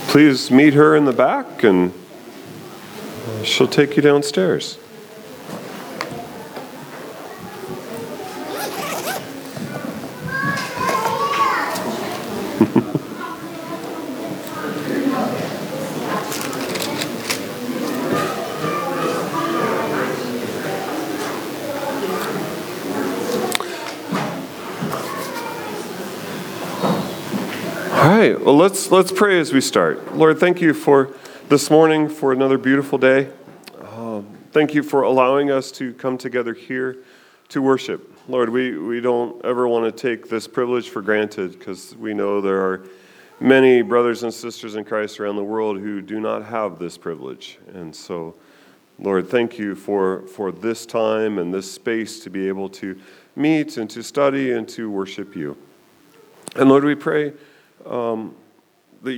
Please meet her in the back, and she'll take you downstairs. All right, well, let's pray as we start. Lord, thank you for this morning, for another beautiful day. Thank you for allowing us to come together here to worship. Lord, we don't ever want to take this privilege for granted, because we know there are many brothers and sisters in Christ around the world who do not have this privilege. And so, Lord, thank you for this time and this space to be able to meet and to study and to worship you. And Lord, we pray that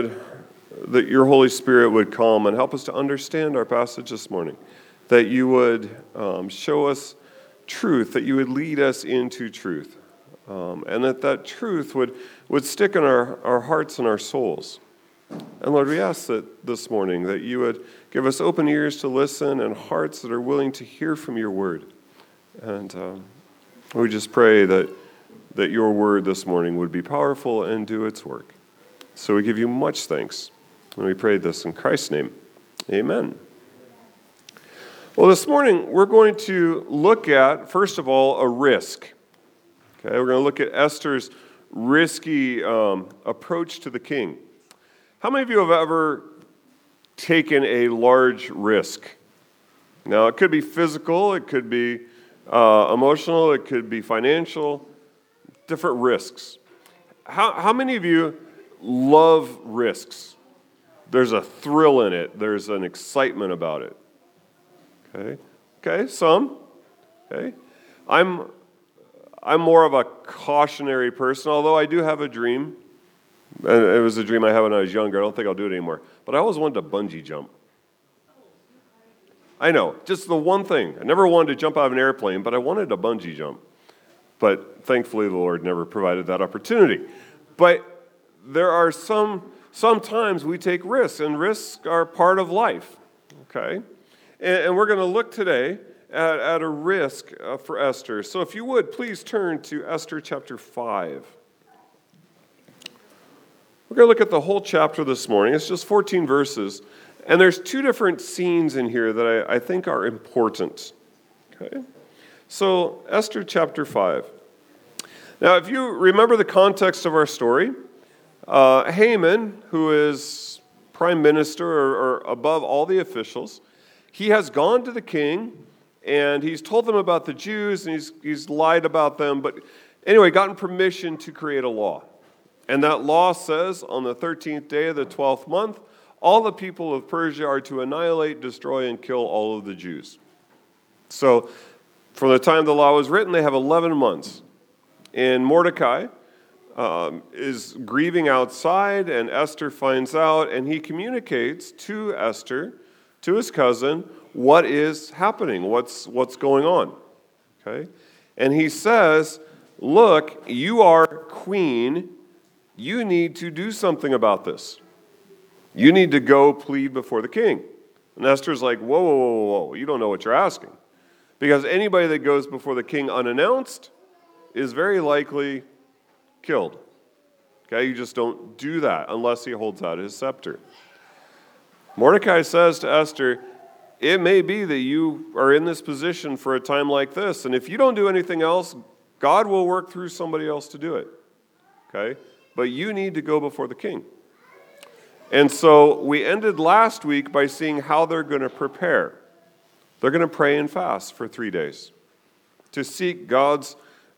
your Holy Spirit would come and help us to understand our passage this morning, that you would show us truth, that you would lead us into truth, and that truth would stick in our hearts and our souls. And Lord, we ask that this morning that you would give us open ears to listen and hearts that are willing to hear from your word. And we just pray that your word this morning would be powerful and do its work. So we give you much thanks, and we pray this in Christ's name. Amen. Well, this morning we're going to look at, first of all, a risk. Okay, we're going to look at Esther's risky approach to the king. How many of you have ever taken a large risk? Now, it could be physical, it could be emotional, it could be financial. Different risks. How many of you love risks? There's a thrill in it. There's an excitement about it. Okay, some. Okay, I'm more of a cautionary person, although I do have a dream. And it was a dream I had when I was younger. I don't think I'll do it anymore. But I always wanted to bungee jump. I know, just the one thing. I never wanted to jump out of an airplane, but I wanted to bungee jump. But thankfully, the Lord never provided that opportunity. But there are sometimes we take risks, and risks are part of life, okay? And we're going to look today at a risk for Esther. So if you would, please turn to Esther chapter 5. We're going to look at the whole chapter this morning. It's just 14 verses, and there's two different scenes in here that I think are important, okay? So, Esther chapter 5. Now, if you remember the context of our story, Haman, who is prime minister or above all the officials, he has gone to the king, and he's told them about the Jews, and he's lied about them, but anyway, gotten permission to create a law. And that law says, on the 13th day of the 12th month, all the people of Persia are to annihilate, destroy, and kill all of the Jews. So, from the time the law was written, they have 11 months. And Mordecai is grieving outside, and Esther finds out, and he communicates to Esther, to his cousin, what is happening, what's going on. Okay? And he says, look, you are queen. You need to do something about this. You need to go plead before the king. And Esther's like, whoa, you don't know what you're asking. Because anybody that goes before the king unannounced is very likely killed. Okay, you just don't do that unless he holds out his scepter. Mordecai says to Esther, it may be that you are in this position for a time like this, and if you don't do anything else, God will work through somebody else to do it. Okay, but you need to go before the king. And so we ended last week by seeing how they're going to prepare. They're going to pray and fast for 3 days to seek God's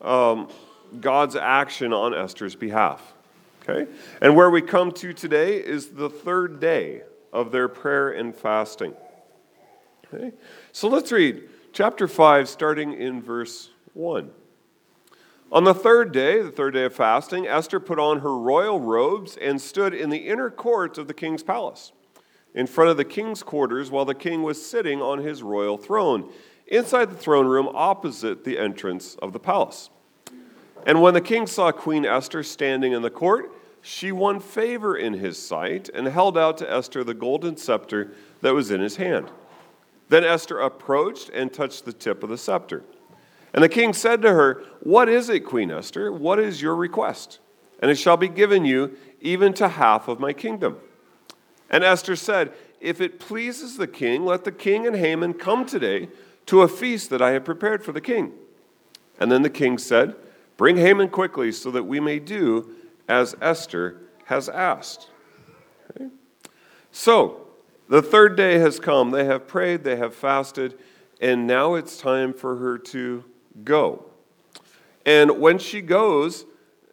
action on Esther's behalf. Okay? And where we come to today is the third day of their prayer and fasting. Okay? So let's read chapter 5, starting in verse 1. On the third day of fasting, Esther put on her royal robes and stood in the inner court of the king's palace, in front of the king's quarters, while the king was sitting on his royal throne, inside the throne room opposite the entrance of the palace. And when the king saw Queen Esther standing in the court, she won favor in his sight and held out to Esther the golden scepter that was in his hand. Then Esther approached and touched the tip of the scepter. And the king said to her, "What is it, Queen Esther? What is your request? And it shall be given you even to half of my kingdom." And Esther said, "If it pleases the king, let the king and Haman come today to a feast that I have prepared for the king." And then the king said, "Bring Haman quickly so that we may do as Esther has asked." Okay. So, the third day has come. They have prayed, they have fasted, and now it's time for her to go. And when she goes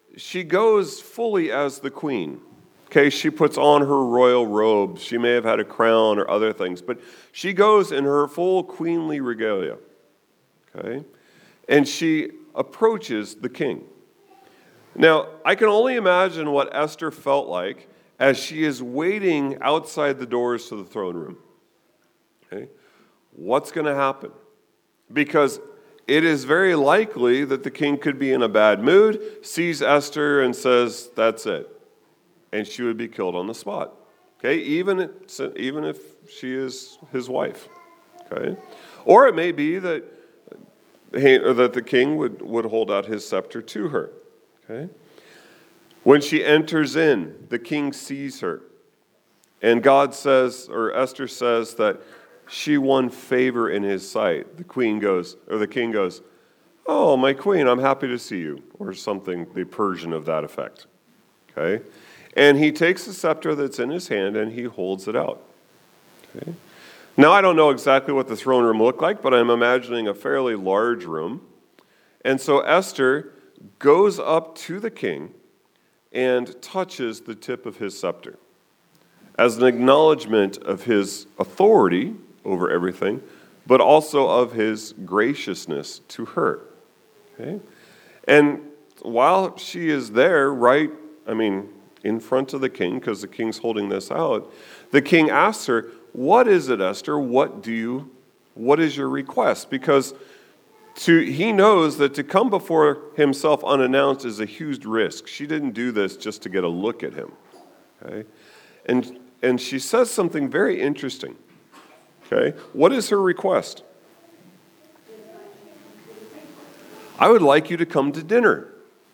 fully as the queen. Okay, she puts on her royal robe. She may have had a crown or other things, but she goes in her full queenly regalia. Okay, and she approaches the king. Now, I can only imagine what Esther felt like as she is waiting outside the doors to the throne room. Okay? What's going to happen? Because it is very likely that the king could be in a bad mood, sees Esther and says, "That's it." And she would be killed on the spot. Okay? Even if she is his wife. Okay? Or it may be that the king would hold out his scepter to her. Okay? When she enters in, the king sees her. And God says, or Esther says, that she won favor in his sight. The king goes, "Oh, my queen, I'm happy to see you," or something, the Persian of that effect. Okay? And he takes the scepter that's in his hand and he holds it out. Okay? Now, I don't know exactly what the throne room looked like, but I'm imagining a fairly large room. And so Esther goes up to the king and touches the tip of his scepter as an acknowledgement of his authority over everything, but also of his graciousness to her. Okay? And while she is there, in front of the king, because the king's holding this out, the king asks her, "What is it, Esther? What is your request?" Because he knows that to come before himself unannounced is a huge risk. She didn't do this just to get a look at him. Okay? And she says something very interesting. Okay? What is her request? "I would like you to come to dinner."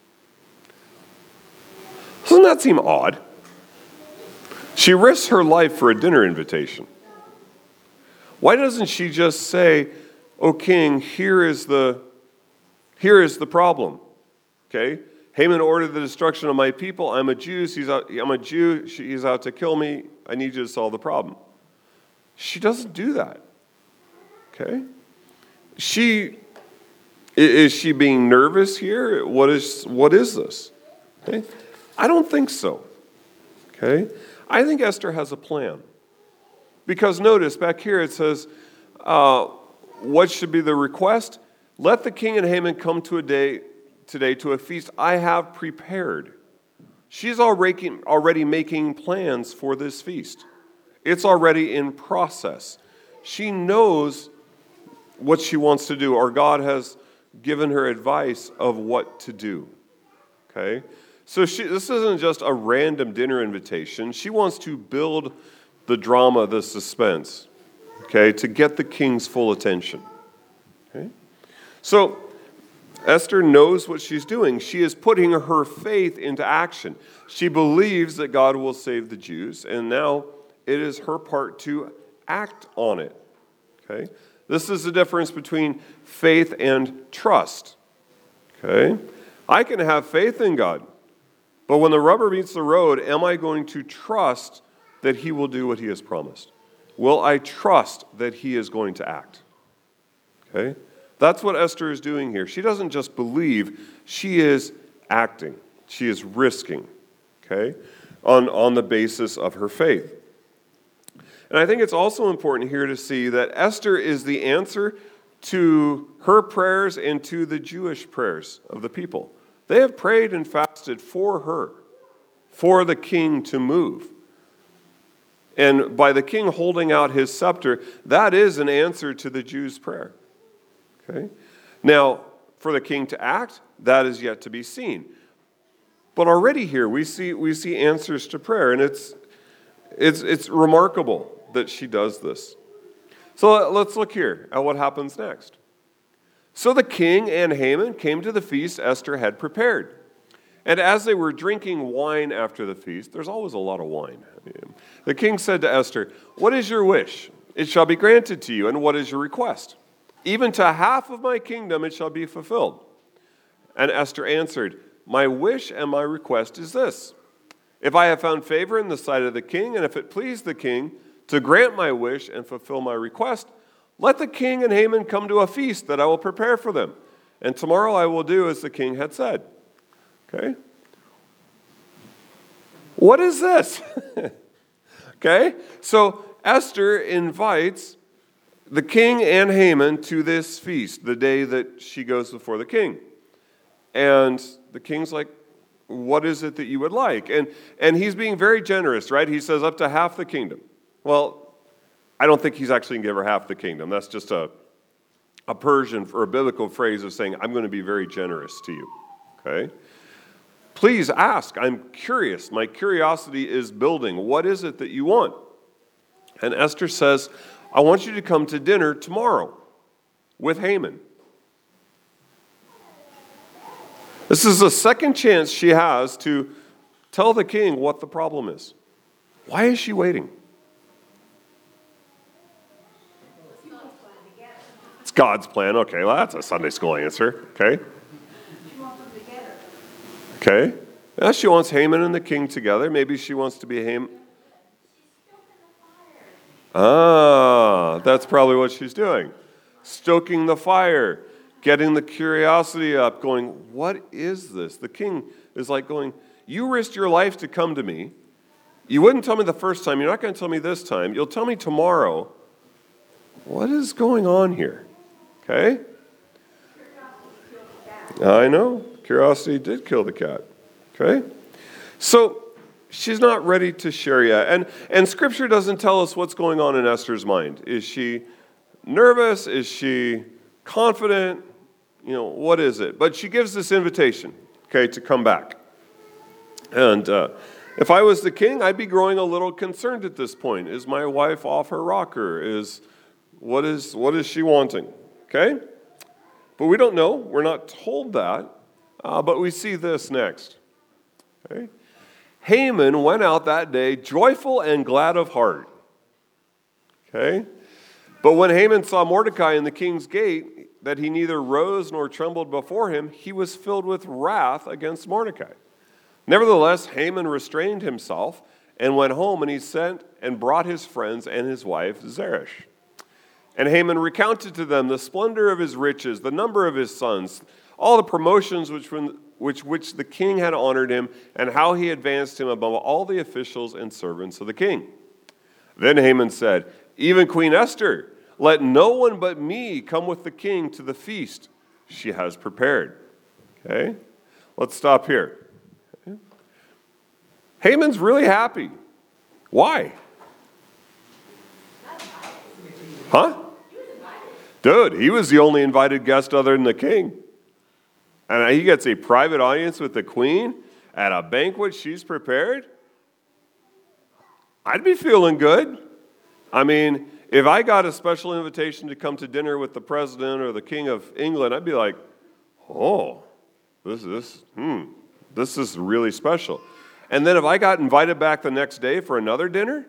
Doesn't that seem odd? She risks her life for a dinner invitation. Why doesn't she just say, "Oh, king, here is the problem." Okay? Haman ordered the destruction of my people. I'm a Jew. He's out to kill me. I need you to solve the problem. She doesn't do that. Okay? Is she being nervous here? What is this? Okay? I don't think so. Okay? I think Esther has a plan. Because notice, back here it says, what should be the request? "Let the king and Haman come today to a feast I have prepared." She's already making plans for this feast. It's already in process. She knows what she wants to do, or God has given her advice of what to do. Okay? So this isn't just a random dinner invitation. She wants to build the drama, the suspense, okay, to get the king's full attention. Okay? So Esther knows what she's doing. She is putting her faith into action. She believes that God will save the Jews, and now it is her part to act on it. Okay? This is the difference between faith and trust. Okay? I can have faith in God. But when the rubber meets the road, am I going to trust that he will do what he has promised? Will I trust that he is going to act? Okay? That's what Esther is doing here. She doesn't just believe, she is acting. She is risking, okay, on the basis of her faith. And I think it's also important here to see that Esther is the answer to her prayers and to the Jewish prayers of the people. They have prayed and fasted for her, for the king to move. And by the king holding out his scepter, that is an answer to the Jews' prayer. Okay? Now, for the king to act, that is yet to be seen. But already here we see answers to prayer, and it's remarkable that she does this. So let's look here at what happens next. So the king and Haman came to the feast Esther had prepared. And as they were drinking wine after the feast, there's always a lot of wine. The king said to Esther, "What is your wish? It shall be granted to you. And what is your request? Even to half of my kingdom it shall be fulfilled." And Esther answered, "My wish and my request is this. If I have found favor in the sight of the king, and if it please the king to grant my wish and fulfill my request, let the king and Haman come to a feast that I will prepare for them. And tomorrow I will do as the king had said." Okay? What is this? Okay? So Esther invites the king and Haman to this feast, the day that she goes before the king. And the king's like, "What is it that you would like?" And he's being very generous, right? He says up to half the kingdom. Well, I don't think he's actually going to give her half the kingdom. That's just a Persian or a biblical phrase of saying, "I'm going to be very generous to you." Okay? Please ask. I'm curious. My curiosity is building. What is it that you want? And Esther says, "I want you to come to dinner tomorrow with Haman." This is the second chance she has to tell the king what the problem is. Why is she waiting? It's God's plan. Okay, well, that's a Sunday school answer. Okay. She wants them together. Okay. Yeah, she wants Haman and the king together. Maybe she wants to be Haman. Ah, that's probably what she's doing. Stoking the fire. Getting the curiosity up, going, "What is this?" The king is like going, "You risked your life to come to me. You wouldn't tell me the first time. You're not going to tell me this time. You'll tell me tomorrow. What is going on here?" Okay? I know. Curiosity did kill the cat. Okay? So she's not ready to share yet. And Scripture doesn't tell us what's going on in Esther's mind. Is she nervous? Is she confident? What is it? But she gives this invitation, okay, to come back. And if I was the king, I'd be growing a little concerned at this point. Is my wife off her rocker? What is she wanting? Okay? But we don't know. We're not told that. But we see this next. Okay? Haman went out that day joyful and glad of heart. Okay? But when Haman saw Mordecai in the king's gate, that he neither rose nor trembled before him, he was filled with wrath against Mordecai. Nevertheless, Haman restrained himself and went home, and he sent and brought his friends and his wife Zeresh. And Haman recounted to them the splendor of his riches, the number of his sons, all the promotions which the king had honored him, and how he advanced him above all the officials and servants of the king. Then Haman said, "Even Queen Esther, let no one but me come with the king to the feast she has prepared." Okay? Let's stop here. Okay. Haman's really happy. Why? Huh? Dude, he was the only invited guest other than the king. And he gets a private audience with the queen at a banquet she's prepared. I'd be feeling good. I mean, if I got a special invitation to come to dinner with the president or the king of England, I'd be like, "Oh, this is really special." And then if I got invited back the next day for another dinner,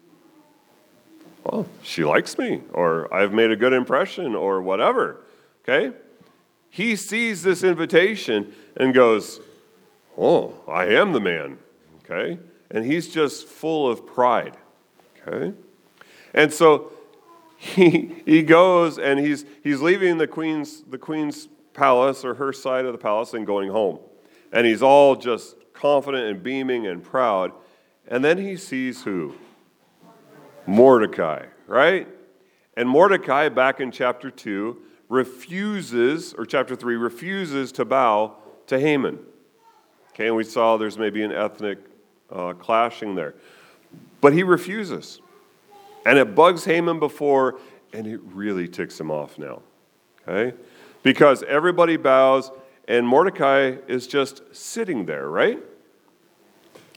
well, she likes me, or I've made a good impression, or whatever. Okay? He sees this invitation and goes, "Oh, I am the man." Okay? And he's just full of pride. Okay? And so he goes and he's leaving the queen's palace, or her side of the palace, and going home. And he's all just confident and beaming and proud. And then he sees who? Mordecai, right? And Mordecai, back in chapter 2, chapter 3, refuses to bow to Haman. Okay, and we saw there's maybe an ethnic clashing there. But he refuses. And it bugs Haman before, and it really ticks him off now. Okay? Because everybody bows, and Mordecai is just sitting there, right?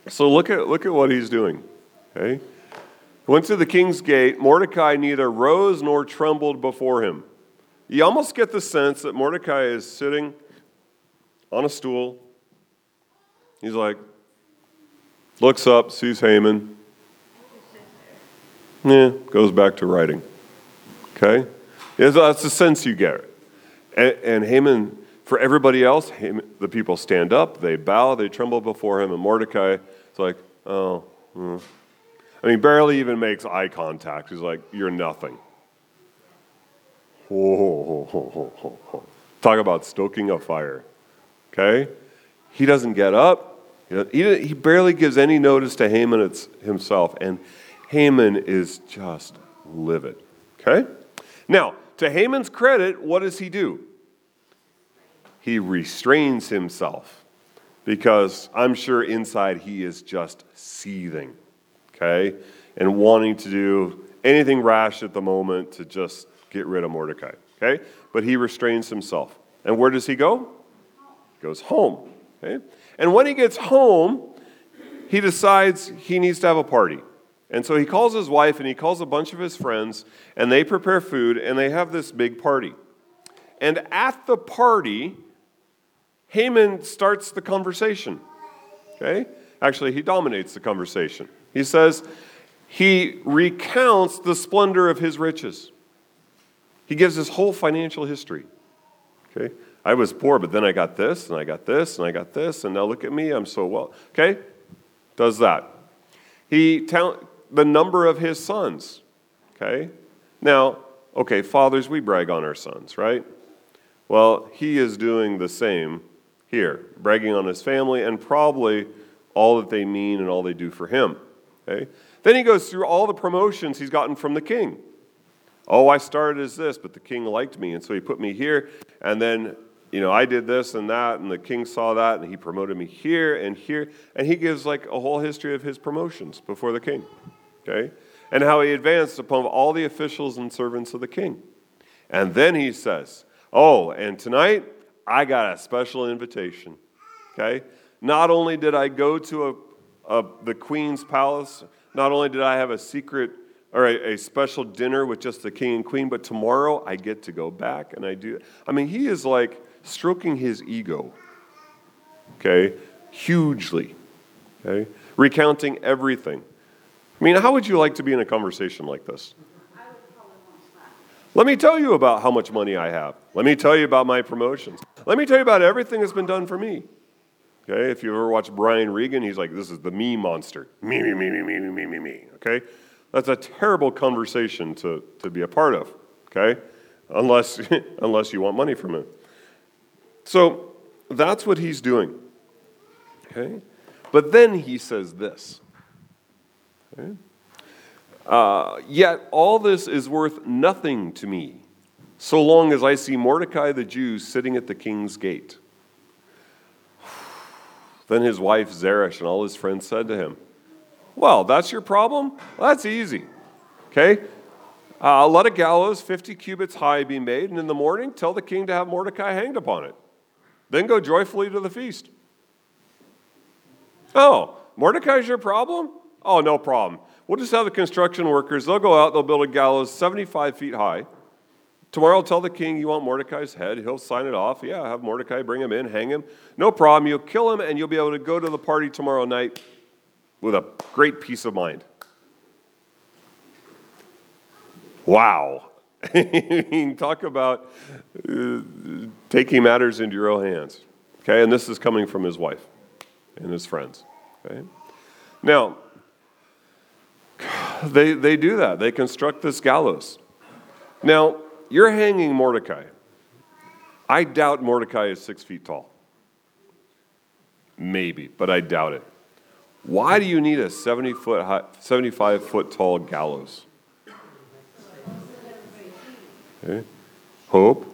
So look at what he's doing. Okay? Went to the king's gate. Mordecai neither rose nor trembled before him. You almost get the sense that Mordecai is sitting on a stool. He's like, looks up, sees Haman. Goes back to writing. Okay? That's the sense you get. And Haman, for everybody else, the people stand up, they bow, they tremble before him, and Mordecai is like, barely even makes eye contact. He's like, you're nothing. Talk about stoking a fire. Okay? He doesn't get up. He barely gives any notice to Haman himself, and Haman is just livid. Okay? Now, to Haman's credit, what does he do? He restrains himself, because I'm sure inside he is just seething, okay, and wanting to do anything rash at the moment to just get rid of Mordecai, okay? But he restrains himself. And where does he go? He goes home, okay? And when he gets home, he decides he needs to have a party. And so he calls his wife and he calls a bunch of his friends, and they prepare food, and they have this big party. And at the party, Haman starts the conversation, okay? Actually, he dominates the conversation. He says, he recounts the splendor of his riches. He gives his whole financial history, okay? I was poor, but then I got this, and I got this, and I got this, and now look at me, I'm so well, okay? Does that. The number of his sons, okay? Now, okay, fathers, we brag on our sons, right? Well, he is doing the same here, bragging on his family and probably all that they mean and all they do for him, okay? Then he goes through all the promotions he's gotten from the king. Oh, I started as this, but the king liked me, and so he put me here, and then, I did this and that, and the king saw that, and he promoted me here, and he gives like a whole history of his promotions before the king, okay? And how he advanced upon all the officials and servants of the king. And then he says, oh, and tonight, I got a special invitation, okay? Not only did I go to the queen's palace, not only did I have a secret or a special dinner with just the king and queen, but tomorrow I get to go back and I do. He is like stroking his ego, okay, hugely, okay, recounting everything. How would you like to be in a conversation like this? Let me tell you about how much money I have. Let me tell you about my promotions. Let me tell you about everything that's been done for me. Okay, if you ever watch Brian Regan, he's like, this is the me monster. Me. Okay? That's a terrible conversation to be a part of. Okay? Unless you want money from him. So that's what he's doing. Okay? But then he says this. Okay? Yet all this is worth nothing to me, so long as I see Mordecai the Jew sitting at the king's gate. Then his wife Zeresh and all his friends said to him, well, that's your problem? Well, that's easy. Okay? Let a gallows 50 cubits high be made, and in the morning tell the king to have Mordecai hanged upon it. Then go joyfully to the feast. Oh, Mordecai's your problem? Oh, no problem. We'll just have the construction workers, they'll go out, they'll build a gallows 75 feet high. Tomorrow I'll tell the king you want Mordecai's head. He'll sign it off. Yeah, have Mordecai bring him in, hang him. No problem. You'll kill him, and you'll be able to go to the party tomorrow night with a great peace of mind. Wow. Talk about taking matters into your own hands. Okay, and this is coming from his wife and his friends. Okay? Now, they do that. They construct this gallows. Now, you're hanging Mordecai. I doubt Mordecai is 6 feet tall. Maybe, but I doubt it. Why do you need a 75-foot tall gallows? Okay. Hope.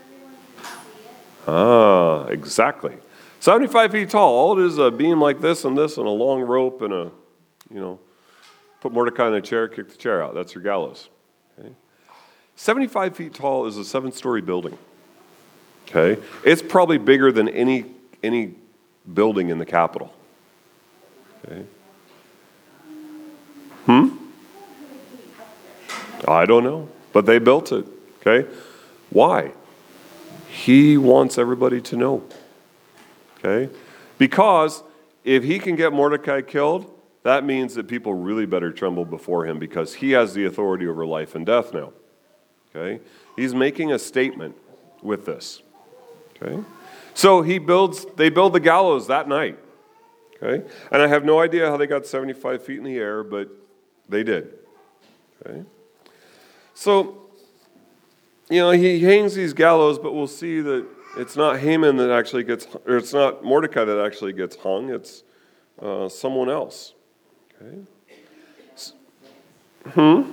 Exactly. 75 feet tall. All it is a beam like this and a long rope and put Mordecai in a chair, kick the chair out. That's your gallows. Okay. 75 feet tall is a 7-story building. Okay. It's probably bigger than any building in the Capitol. Okay. I don't know, but they built it. Okay. Why? He wants everybody to know. Okay? Because if he can get Mordecai killed, that means that people really better tremble before him because he has the authority over life and death now. Okay? He's making a statement with this. Okay? So they build the gallows that night. Okay? And I have no idea how they got 75 feet in the air, but they did. Okay? So, he hangs these gallows, but we'll see that it's not Haman that actually gets, or it's not Mordecai that actually gets hung. It's someone else. Okay.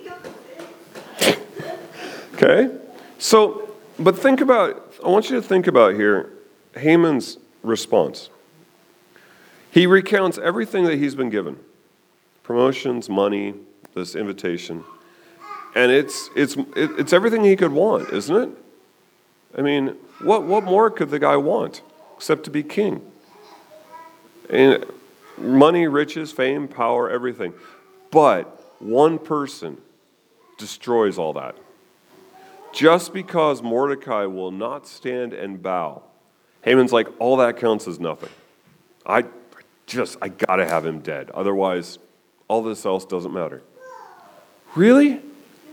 Okay. So, but I want you to think about here Haman's response. He recounts everything that he's been given: promotions, money, this invitation. And it's everything he could want, isn't it? I mean, what more could the guy want except to be king? And money, riches, fame, power, everything. But one person destroys all that. Just because Mordecai will not stand and bow, Haman's like, all that counts as nothing. I gotta have him dead. Otherwise, all this else doesn't matter. Really?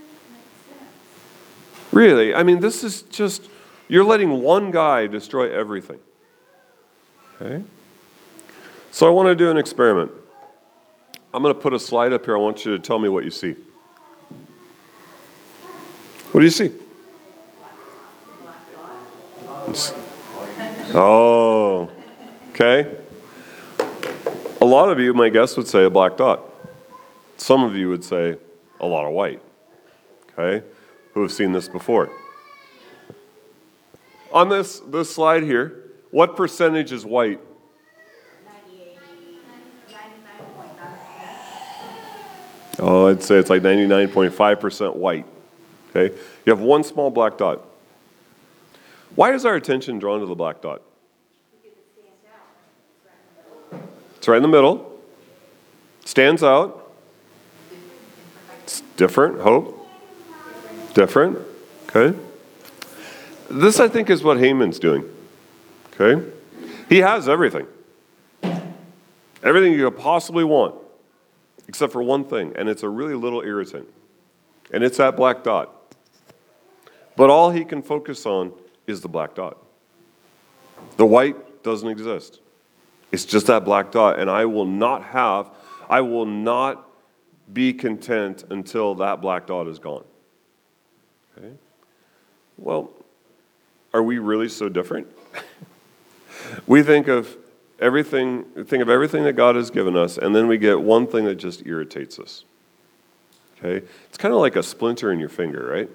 Really? I mean, this is just, you're letting one guy destroy everything. Okay? So I want to do an experiment. I'm going to put a slide up here. I want you to tell me what you see. What do you see? Oh, okay. A lot of you, my guess, would say a black dot. Some of you would say a lot of white. Okay? Who have seen this before. On this slide here, what percentage is white? 99.9%. Oh, I'd say it's like 99.5% white. Okay? You have one small black dot. Why is our attention drawn to the black dot? It's right in the middle. Stands out. It's different. Hope. Different. Okay. This, I think, is what Haman's doing. Okay. He has everything. Everything you could possibly want. Except for one thing. And it's a really little irritant. And it's that black dot. But all he can focus on is the black dot. The white doesn't exist. It's just that black dot. And I will not be content until that black dot is gone. Okay. Well, are we really so different? We think of everything that God has given us, and then we get one thing that just irritates us. Okay? It's kind of like a splinter in your finger, right?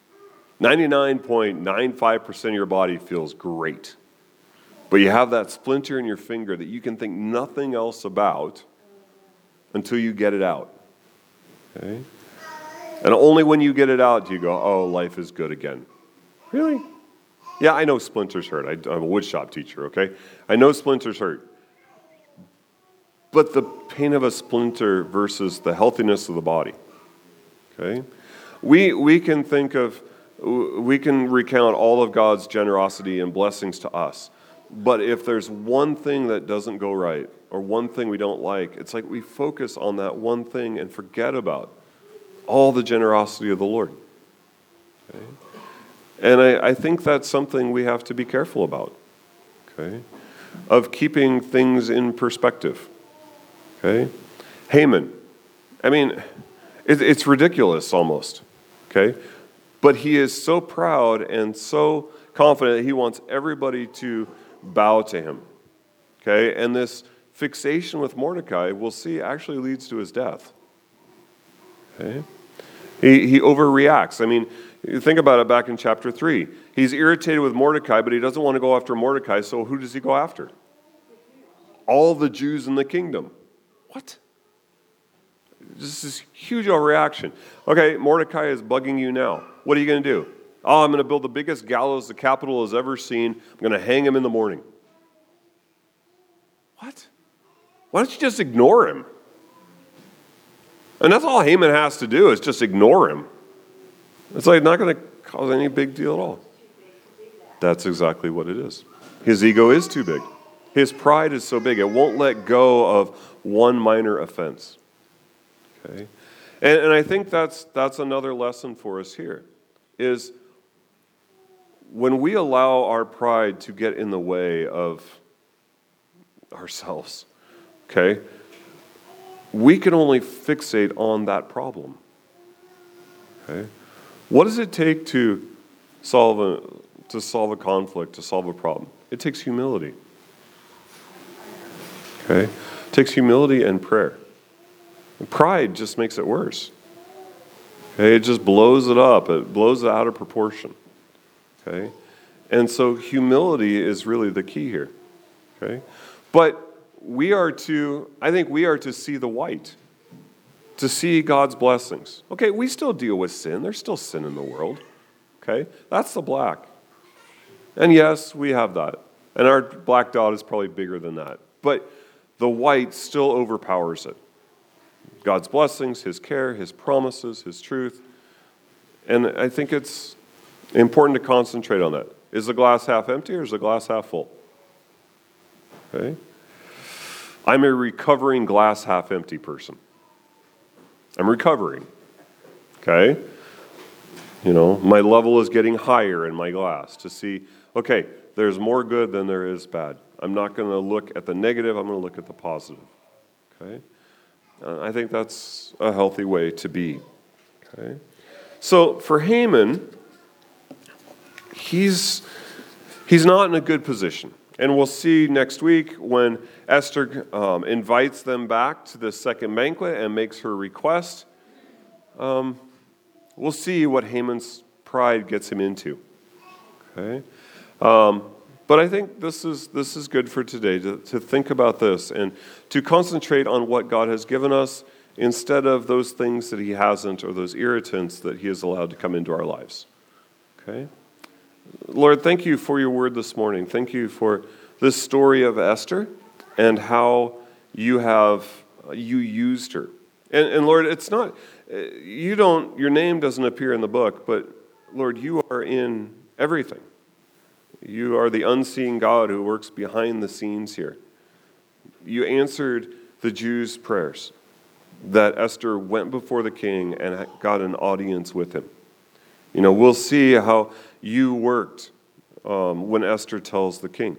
99.95% of your body feels great. But you have that splinter in your finger that you can think nothing else about until you get it out. Okay? And only when you get it out do you go, oh, life is good again. Really? Yeah, I know splinters hurt. I'm a woodshop teacher, okay? I know splinters hurt. But the pain of a splinter versus the healthiness of the body, okay? We can recount all of God's generosity and blessings to us. But if there's one thing that doesn't go right, or one thing we don't like, it's like we focus on that one thing and forget about all the generosity of the Lord. Okay? And I think that's something we have to be careful about. Okay? Of keeping things in perspective. Okay? Haman. I mean, it's ridiculous almost. Okay? But he is so proud and so confident that he wants everybody to bow to him. Okay? And this fixation with Mordecai, we'll see, actually leads to his death. Okay? He overreacts. I mean, you think about it back in chapter 3. He's irritated with Mordecai, but he doesn't want to go after Mordecai, so who does he go after? All the Jews in the kingdom. What? This is huge overreaction. Okay, Mordecai is bugging you now. What are you going to do? Oh, I'm going to build the biggest gallows the capital has ever seen. I'm going to hang him in the morning. What? Why don't you just ignore him? And that's all Haman has to do is just ignore him. It's like not going to cause any big deal at all. That's exactly what it is. His ego is too big. His pride is so big, it won't let go of one minor offense. Okay? And I think that's another lesson for us here, is when we allow our pride to get in the way of ourselves, okay, we can only fixate on that problem. Okay? What does it take to solve a conflict, to solve a problem? It takes humility. Okay? It takes humility and prayer. And pride just makes it worse. Okay? It just blows it up. It blows it out of proportion. Okay? And so humility is really the key here. Okay? But I think we are to see the white, to see God's blessings. Okay, we still deal with sin. There's still sin in the world. Okay? That's the black. And yes, we have that. And our black dot is probably bigger than that. But the white still overpowers it. God's blessings, His care, His promises, His truth. And I think it's important to concentrate on that. Is the glass half empty or is the glass half full? Okay? I'm a recovering glass half empty person. I'm recovering. Okay? You know, my level is getting higher in my glass to see, okay, there's more good than there is bad. I'm not going to look at the negative, I'm going to look at the positive. Okay? I think that's a healthy way to be. Okay? So for Haman, he's not in a good position. And we'll see next week when Esther invites them back to the second banquet and makes her request. We'll see what Haman's pride gets him into. Okay, but I think this is good for today to think about this and to concentrate on what God has given us instead of those things that He hasn't or those irritants that He has allowed to come into our lives. Okay. Lord, thank you for your word this morning. Thank you for this story of Esther and how you used her. And Lord, it's not, your name doesn't appear in the book, but Lord, you are in everything. You are the unseen God who works behind the scenes here. You answered the Jews' prayers that Esther went before the king and got an audience with him. You know, we'll see how you worked when Esther tells the king.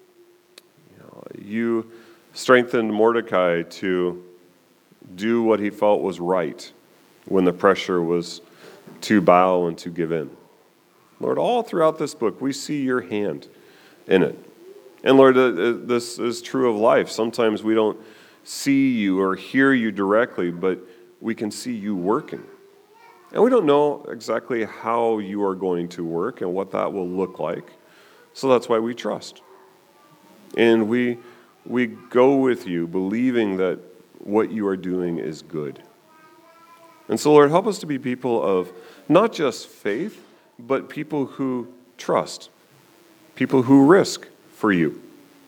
You strengthened Mordecai to do what he felt was right when the pressure was to bow and to give in. Lord, all throughout this book, we see your hand in it. And Lord, this is true of life. Sometimes we don't see you or hear you directly, but we can see you working. And we don't know exactly how you are going to work and what that will look like. So that's why we trust. And we go with you, believing that what you are doing is good. And so, Lord, help us to be people of not just faith, but people who trust, people who risk for you,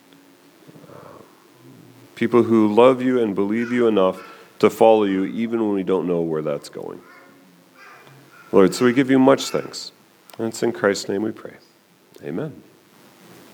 people who love you and believe you enough to follow you even when we don't know where that's going. Lord, so we give you much thanks. And it's in Christ's name we pray. Amen.